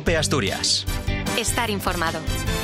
Cope Asturias. Estar informado.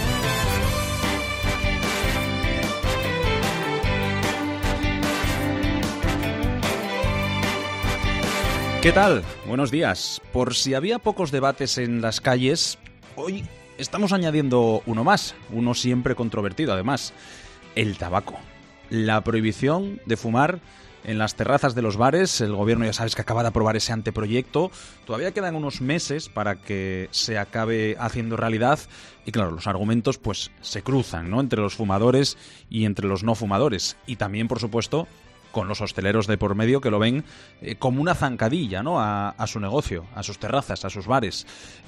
¿Qué tal? Buenos días. Por si había pocos debates en las calles, hoy estamos añadiendo uno más, uno siempre controvertido además, el tabaco. La prohibición de fumar en las terrazas de los bares. El gobierno ya sabes que acaba de aprobar ese anteproyecto. Todavía quedan unos meses para que se acabe haciendo realidad y claro, los argumentos pues se cruzan, ¿no?, entre los fumadores y entre los no fumadores y también, por supuesto, con los hosteleros de por medio que lo ven como una zancadilla, ¿no?, a su negocio, a sus terrazas, a sus bares.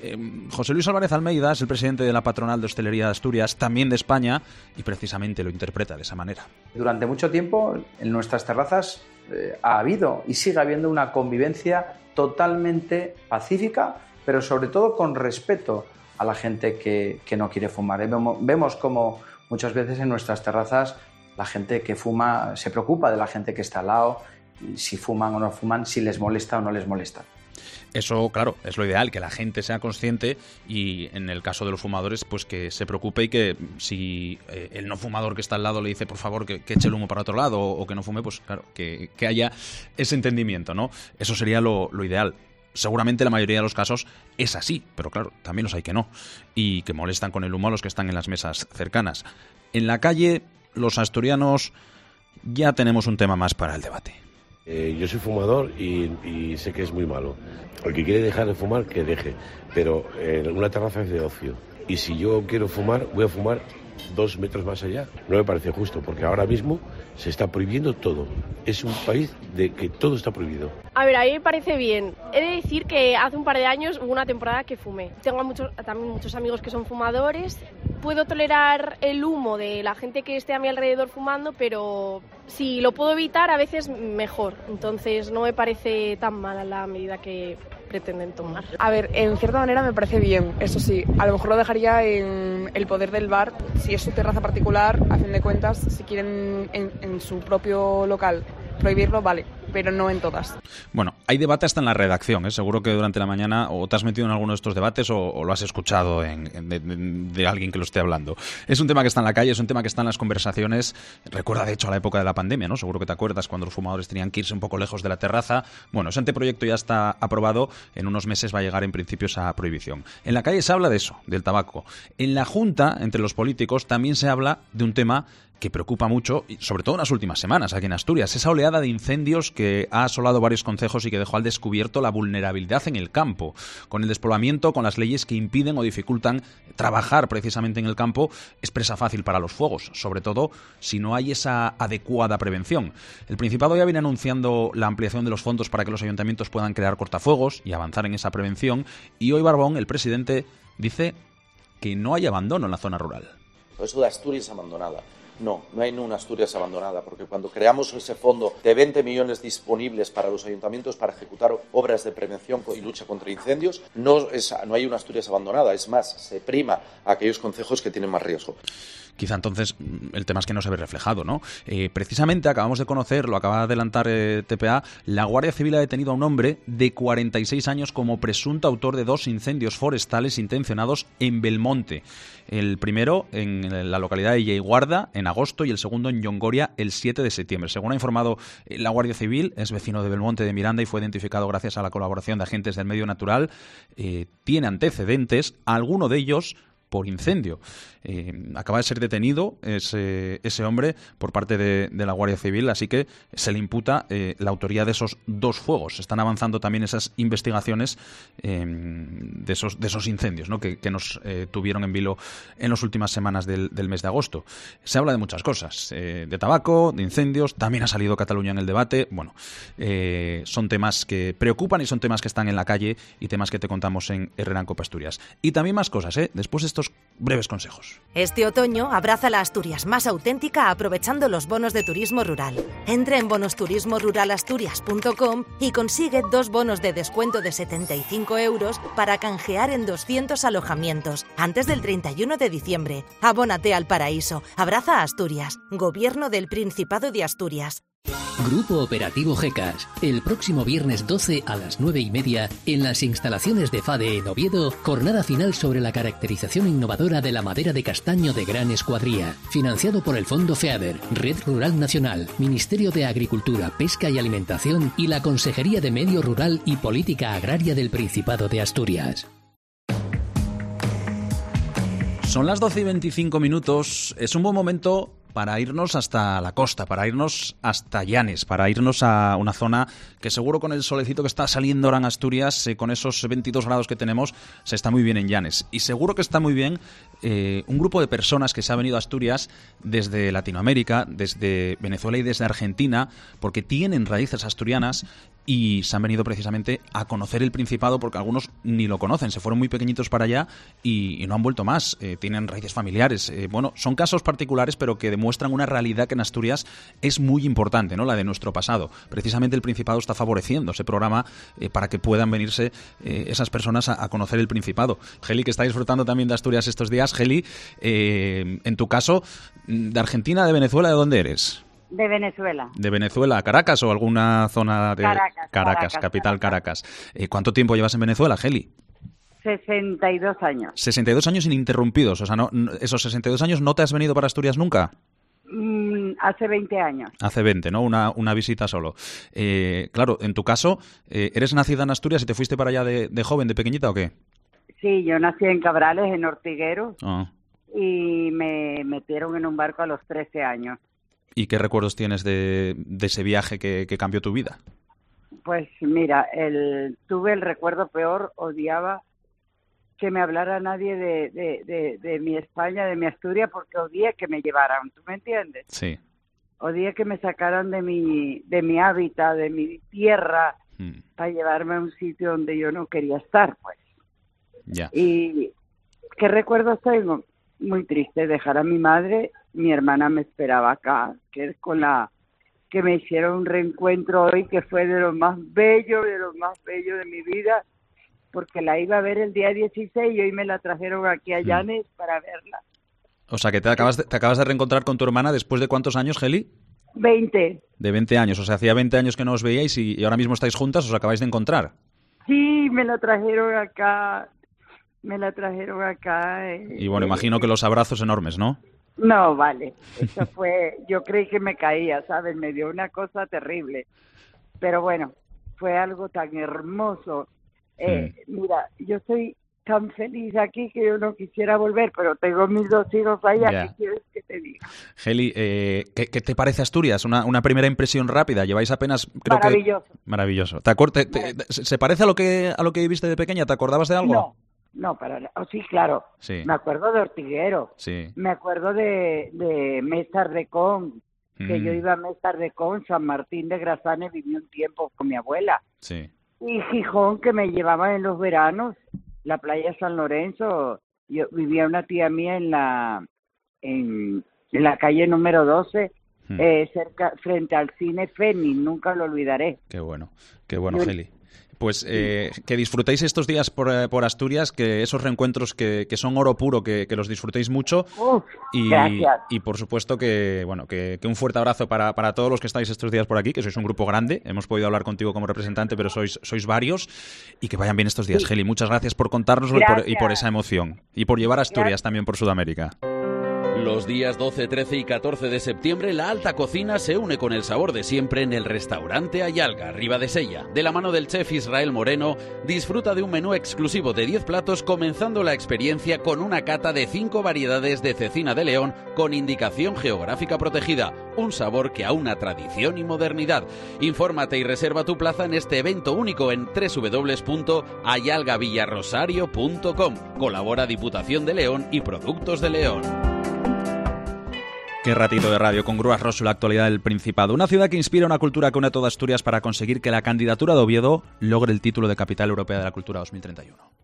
José Luis Álvarez Almeida es el presidente de la Patronal de Hostelería de Asturias, también de España, y precisamente lo interpreta de esa manera. Durante mucho tiempo en nuestras terrazas ha habido y sigue habiendo una convivencia totalmente pacífica, pero sobre todo con respeto a la gente que no quiere fumar. Vemos como muchas veces en nuestras terrazas la gente que fuma se preocupa de la gente que está al lado, si fuman o no fuman, si les molesta o no les molesta. Eso, claro, es lo ideal, que la gente sea consciente y en el caso de los fumadores, pues que se preocupe y que si el no fumador que está al lado le dice por favor que eche el humo para otro lado o que no fume, pues claro, que haya ese entendimiento, ¿no? Eso sería lo ideal. Seguramente la mayoría de los casos es así, pero claro, también los hay que no y que molestan con el humo a los que están en las mesas cercanas. En la calle, los asturianos ya tenemos un tema más para el debate. Yo soy fumador y sé que es muy malo. El que quiere dejar de fumar, que deje. Pero una terraza es de ocio. Y si yo quiero fumar, voy a fumar 2 metros más allá. No me parece justo, porque ahora mismo se está prohibiendo todo. Es un país de que todo está prohibido. A ver, a mí me parece bien. He de decir que hace un par de años hubo una temporada que fumé. Tengo también muchos amigos que son fumadores. Puedo tolerar el humo de la gente que esté a mi alrededor fumando, pero si lo puedo evitar, a veces mejor. Entonces no me parece tan mala la medida que pretenden tomar. A ver, en cierta manera me parece bien, eso sí. A lo mejor lo dejaría en el poder del bar. Si es su terraza particular, a fin de cuentas, si quieren en su propio local prohibirlo, vale, pero no en todas. Bueno, hay debate hasta en la redacción, ¿eh? Seguro que durante la mañana o te has metido en alguno de estos debates o lo has escuchado de alguien que lo esté hablando. Es un tema que está en la calle, es un tema que está en las conversaciones. Recuerda, de hecho, a la época de la pandemia, ¿no? Seguro que te acuerdas cuando los fumadores tenían que irse un poco lejos de la terraza. Bueno, ese anteproyecto ya está aprobado. En unos meses va a llegar en principio esa prohibición. En la calle se habla de eso, del tabaco. En la Junta, entre los políticos, también se habla de un tema que preocupa mucho, y sobre todo en las últimas semanas aquí en Asturias, esa oleada de incendios que ha asolado varios concejos y que dejó al descubierto la vulnerabilidad en el campo. Con el despoblamiento, con las leyes que impiden o dificultan trabajar precisamente en el campo, es presa fácil para los fuegos, sobre todo si no hay esa adecuada prevención. El Principado ya viene anunciando la ampliación de los fondos para que los ayuntamientos puedan crear cortafuegos y avanzar en esa prevención, y hoy Barbón, el presidente, dice que no hay abandono en la zona rural. Eso de Asturias abandonada. No hay una Asturias abandonada, porque cuando creamos ese fondo de 20 millones disponibles para los ayuntamientos para ejecutar obras de prevención y lucha contra incendios, no hay una Asturias abandonada, es más, se prima a aquellos concejos que tienen más riesgo. Quizá entonces el tema es que no se ve reflejado, ¿no? Precisamente acabamos de conocer, lo acaba de adelantar TPA, la Guardia Civil ha detenido a un hombre de 46 años como presunto autor de 2 incendios forestales intencionados en Belmonte. El primero en la localidad de Lleiguarda en agosto y el segundo en Llongoria el 7 de septiembre. Según ha informado la Guardia Civil, es vecino de Belmonte de Miranda y fue identificado gracias a la colaboración de agentes del medio natural. Tiene antecedentes, alguno de ellos por incendio. Acaba de ser detenido ese hombre por parte de la Guardia Civil, así que se le imputa la autoría de esos 2 fuegos. Están avanzando también esas investigaciones de esos incendios, ¿no?, que nos tuvieron en vilo en las últimas semanas del mes de agosto. Se habla de muchas cosas, de tabaco, de incendios, también ha salido Cataluña en el debate. Bueno, son temas que preocupan y son temas que están en la calle y temas que te contamos en Herrera en Cope Asturias. Y también más cosas, después de estos breves consejos. Este otoño abraza la Asturias más auténtica aprovechando los bonos de turismo rural. Entra en bonosturismoruralasturias.com y consigue 2 bonos de descuento de 75 € para canjear en 200 alojamientos antes del 31 de diciembre. Abónate al paraíso. Abraza a Asturias. Gobierno del Principado de Asturias. Grupo Operativo GECAS. El próximo viernes 12 a las 9:30 en las instalaciones de FADE en Oviedo, jornada final sobre la caracterización innovadora de la madera de castaño de gran escuadría. Financiado por el Fondo FEADER, Red Rural Nacional, Ministerio de Agricultura, Pesca y Alimentación y la Consejería de Medio Rural y Política Agraria del Principado de Asturias. Son las 12:25. Es un buen momento para irnos hasta la costa, para irnos hasta Llanes, para irnos a una zona que seguro con el solecito que está saliendo ahora en Asturias, con esos 22 grados que tenemos, se está muy bien en Llanes. Y seguro que está muy bien un grupo de personas que se ha venido a Asturias desde Latinoamérica, desde Venezuela y desde Argentina, porque tienen raíces asturianas y se han venido precisamente a conocer el Principado, porque algunos ni lo conocen, se fueron muy pequeñitos para allá y no han vuelto más, tienen raíces familiares. Bueno, son casos particulares, pero que demuestran una realidad que en Asturias es muy importante, ¿no? La de nuestro pasado. Precisamente el Principado está favoreciendo ese programa para que puedan venirse esas personas a conocer el Principado. Geli, que está disfrutando también de Asturias estos días. Geli, en tu caso, ¿de Argentina, de Venezuela, de dónde eres? De Venezuela. ¿De Venezuela, Caracas o alguna zona de Caracas, capital Caracas? ¿Cuánto tiempo llevas en Venezuela, Geli? 62 años. 62 años ininterrumpidos, o sea, esos 62 años no te has venido para Asturias nunca. Hace 20 años. Hace 20, ¿no? Una visita solo. Claro, en tu caso, ¿eres nacida en Asturias y te fuiste para allá de joven, de pequeñita o qué? Sí, yo nací en Cabrales, en Ortigueros, y me metieron en un barco a los 13 años. ¿Y qué recuerdos tienes de ese viaje que cambió tu vida? Pues mira, tuve el recuerdo peor, odiaba que me hablara nadie de mi España, de mi Asturias, porque odié que me llevaran, ¿tú me entiendes? Sí. Odié que me sacaran de mi hábitat, de mi tierra, para llevarme a un sitio donde yo no quería estar, pues. Ya. ¿Y qué recuerdos tengo? Muy triste, dejar a mi madre. Mi hermana me esperaba acá, que es con la que me hicieron un reencuentro hoy, que fue de lo más bello de mi vida, porque la iba a ver el día 16 y hoy me la trajeron aquí a Llanes para verla. O sea, que te acabas de reencontrar con tu hermana después de ¿cuántos años, Geli? 20. De 20 años, o sea, hacía 20 años que no os veíais y ahora mismo estáis juntas, os acabáis de encontrar. Sí, me la trajeron acá. Y bueno, imagino que los abrazos enormes, ¿no? No, vale, eso fue, yo creí que me caía, ¿sabes? Me dio una cosa terrible, pero bueno, fue algo tan hermoso. Mira, yo estoy tan feliz aquí que yo no quisiera volver, pero tengo mis 2 hijos allá, ¿qué quieres que te diga? Geli, ¿qué te parece Asturias? Una primera impresión rápida, lleváis apenas... Maravilloso. ¿Se parece a lo que viviste de pequeña? ¿Te acordabas de algo? No, sí, claro. Sí. Me acuerdo de Ortiguero. Sí. Me acuerdo de Méstar de Con, que yo iba a Méstar de Con, San Martín de Grasanes, viví un tiempo con mi abuela. Sí. Y Gijón, que me llevaba en los veranos, la playa San Lorenzo. Yo vivía una tía mía en la calle número 12, cerca, frente al cine Fénix, nunca lo olvidaré. Qué bueno, Geli. Pues que disfrutéis estos días por Asturias, que esos reencuentros que son oro puro, que los disfrutéis mucho. Gracias. Y por supuesto que un fuerte abrazo para todos los que estáis estos días por aquí, que sois un grupo grande. Hemos podido hablar contigo como representante, pero sois varios. Y que vayan bien estos días, Geli. Muchas gracias por contárnoslo y por esa emoción. Y por llevar a Asturias también por Sudamérica. Los días 12, 13 y 14 de septiembre, la alta cocina se une con el sabor de siempre en el restaurante Ayalga, Ribadesella. De la mano del chef Israel Moreno, disfruta de un menú exclusivo de 10 platos, comenzando la experiencia con una cata de 5 variedades de cecina de León con indicación geográfica protegida. Un sabor que aúna tradición y modernidad. Infórmate y reserva tu plaza en este evento único en www.ayalgavillarrosario.com. Colabora Diputación de León y Productos de León. Qué ratito de radio con Grúas Rosso, la actualidad del Principado. Una ciudad que inspira una cultura que une a toda Asturias para conseguir que la candidatura de Oviedo logre el título de Capital Europea de la Cultura 2031.